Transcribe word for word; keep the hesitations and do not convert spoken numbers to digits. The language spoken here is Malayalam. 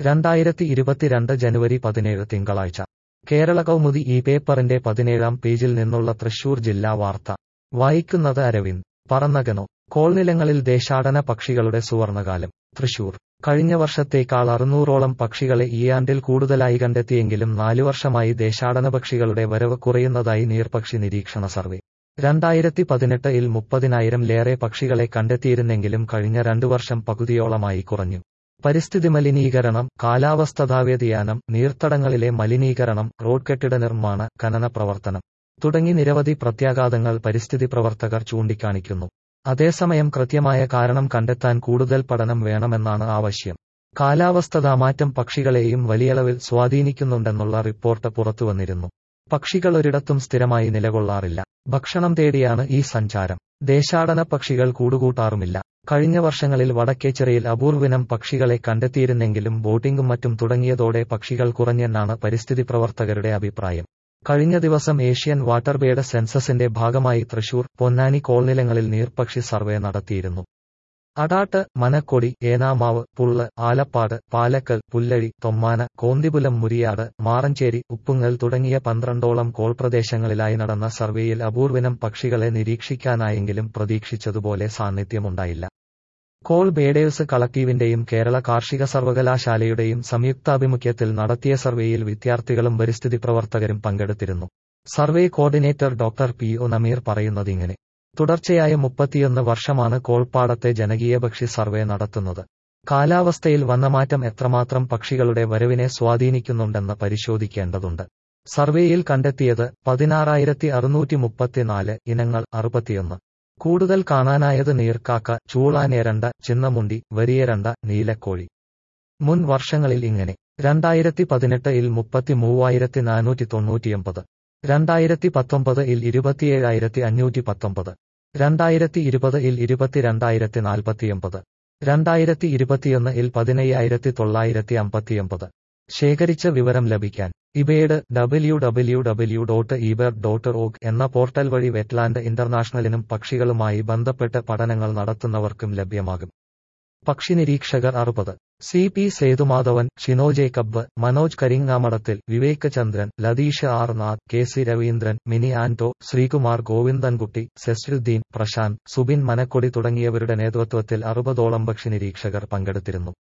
രണ്ടായിരത്തി ഇരുപത്തിരണ്ട് ജനുവരി പതിനേഴ് തിങ്കളാഴ്ച കേരള കൗമുദി ഈ പേപ്പറിന്റെ പതിനേഴാം പേജിൽ നിന്നുള്ള തൃശൂർ ജില്ലാ വാർത്ത വായിക്കുന്നത് അരവിന്ദ്. പറന്നകനോ കോൾനിലങ്ങളിൽ ദേശാടന പക്ഷികളുടെ സുവർണകാലം. തൃശൂർ കഴിഞ്ഞ വർഷത്തേക്കാൾ അറുന്നൂറോളം പക്ഷികളെ ഈയാണ്ടിൽ കൂടുതലായി കണ്ടെത്തിയെങ്കിലും നാലു വർഷമായി ദേശാടന പക്ഷികളുടെ വരവ് കുറയുന്നതായി നീർപക്ഷി നിരീക്ഷണ സർവേ. രണ്ടായിരത്തി പതിനെട്ട് ഇൽ മുപ്പതിനായിരം ലേറെ പക്ഷികളെ കണ്ടെത്തിയിരുന്നെങ്കിലും കഴിഞ്ഞ രണ്ടു വർഷം പകുതിയോളമായി കുറഞ്ഞു. പരിസ്ഥിതി മലിനീകരണം, കാലാവസ്ഥാ വ്യതിയാനം, നീർത്തടങ്ങളിലെ മലിനീകരണം, റോഡ് കെട്ടിട നിർമ്മാണ, ഖനന പ്രവർത്തനം തുടങ്ങി നിരവധി പ്രത്യാഘാതങ്ങൾ പരിസ്ഥിതി പ്രവർത്തകർ ചൂണ്ടിക്കാണിക്കുന്നു. അതേസമയം കൃത്യമായ കാരണം കണ്ടെത്താൻ കൂടുതൽ പഠനം വേണമെന്നാണ് ആവശ്യം. കാലാവസ്ഥാ മാറ്റം പക്ഷികളെയും വലിയളവിൽ സ്വാധീനിക്കുന്നുണ്ടെന്നുള്ള റിപ്പോർട്ട് പുറത്തുവന്നിരുന്നു. പക്ഷികൾ ഒരിടത്തും സ്ഥിരമായി നിലകൊള്ളാറില്ല. ഭക്ഷണം തേടിയാണ് ഈ സഞ്ചാരം. ദേശാടന പക്ഷികൾ കൂടുകൂട്ടാറുമില്ല. കഴിഞ്ഞ വർഷങ്ങളിൽ വടക്കേച്ചിറയിൽ അപൂർവിനം പക്ഷികളെ കണ്ടെത്തിയിരുന്നെങ്കിലും ബോട്ടിംഗും മറ്റും തുടങ്ങിയതോടെ പക്ഷികൾ കുറഞ്ഞെന്നാണ് പരിസ്ഥിതി പ്രവർത്തകരുടെ അഭിപ്രായം. കഴിഞ്ഞ ദിവസം ഏഷ്യൻ വാട്ടർബേഡ് സെൻസസിന്റെ ഭാഗമായി തൃശൂർ, പൊന്നാനി കോൾനിലങ്ങളിൽ നീർപക്ഷി സർവേ നടത്തിയിരുന്നു. അടാട്ട്, മനക്കൊടി, ഏനാമാവ്, പുള്ള്, ആലപ്പാട്, പാലക്കൽ, പുല്ലഴി, തൊമ്മാന, കോന്തിപുലം, മുരിയാട്, മാറഞ്ചേരി, ഉപ്പുങ്ങൽ തുടങ്ങിയ പന്ത്രണ്ടോളം കോൾ പ്രദേശങ്ങളിലായി നടന്ന സർവേയിൽ അപൂർവിനം പക്ഷികളെ നിരീക്ഷിക്കാനായെങ്കിലും പ്രതീക്ഷിച്ചതുപോലെ സാന്നിധ്യമുണ്ടായില്ല. കോൾ ബേഡേഴ്സ് കളക്ടീവിന്റെയും കേരള കാർഷിക സർവകലാശാലയുടെയും സംയുക്താഭിമുഖ്യത്തിൽ നടത്തിയ സർവേയിൽ വിദ്യാർത്ഥികളും പരിസ്ഥിതി പ്രവർത്തകരും പങ്കെടുത്തിരുന്നു. Survey coordinator doctor P O Nameer പറയുന്നതിങ്ങനെ. തുടർച്ചയായ മുപ്പത്തിയൊന്ന് വർഷമാണ് കോൾപ്പാടത്തെ ജനകീയ പക്ഷി സർവേ നടത്തുന്നത്. കാലാവസ്ഥയിൽ വന്ന മാറ്റം എത്രമാത്രം പക്ഷികളുടെ വരവിനെ സ്വാധീനിക്കുന്നുണ്ടെന്ന് പരിശോധിക്കേണ്ടതുണ്ട്. സർവേയിൽ കണ്ടെത്തിയത് പതിനാറായിരത്തി അറുന്നൂറ്റി മുപ്പത്തിനാല് ഇനങ്ങൾ, അറുപത്തിയൊന്ന്. കൂടുതൽ കാണാനായത് നീർക്കാക്ക, ചൂളാനേരണ്ട, ചിന്നമുണ്ടി, വരിയരണ്ട, നീലക്കോഴി. മുൻ വർഷങ്ങളിൽ ഇങ്ങനെ. രണ്ടായിരത്തി പതിനെട്ട് ഇൽ മുപ്പത്തി മൂവായിരത്തി നാനൂറ്റി തൊണ്ണൂറ്റിയൊമ്പത്. രണ്ടായിരത്തി പത്തൊമ്പത് ഇൽ ഇരുപത്തിയേഴായിരത്തി അഞ്ഞൂറ്റി പത്തൊമ്പത്. രണ്ടായിരത്തി ഇരുപത് ഇൽ ഇരുപത്തിരണ്ടായിരത്തി നാൽപ്പത്തിയൊമ്പത്. രണ്ടായിരത്തി ഇരുപത്തിയൊന്ന് ഇൽ പതിനയ്യായിരത്തി തൊള്ളായിരത്തി അമ്പത്തിയൊമ്പത്. ശേഖരിച്ച വിവരം ലഭിക്കാൻ eBird W W W dot eBird dot org എന്ന പോർട്ടൽ വഴി വെറ്റ്ലാൻഡ് ഇന്റർനാഷണലിനും പക്ഷികളുമായി ബന്ധപ്പെട്ട് പഠനങ്ങൾ നടത്തുന്നവർക്കും ലഭ്യമാകും. പക്ഷി നിരീക്ഷകർ അറുപത്. C P Sethumadhavan, Shino Jacob, Manoj Karingamadathil, Vivek Chandran, Latheesh R Nath, K C Raveendran, Mini Anto, Sreekumar Govindankutty, Sesthuddin, Prasanth, Subin Manakody തുടങ്ങിയവരുടെ നേതൃത്വത്തിൽ അറുപതോളം പക്ഷി നിരീക്ഷകർ പങ്കെടുത്തിരുന്നു.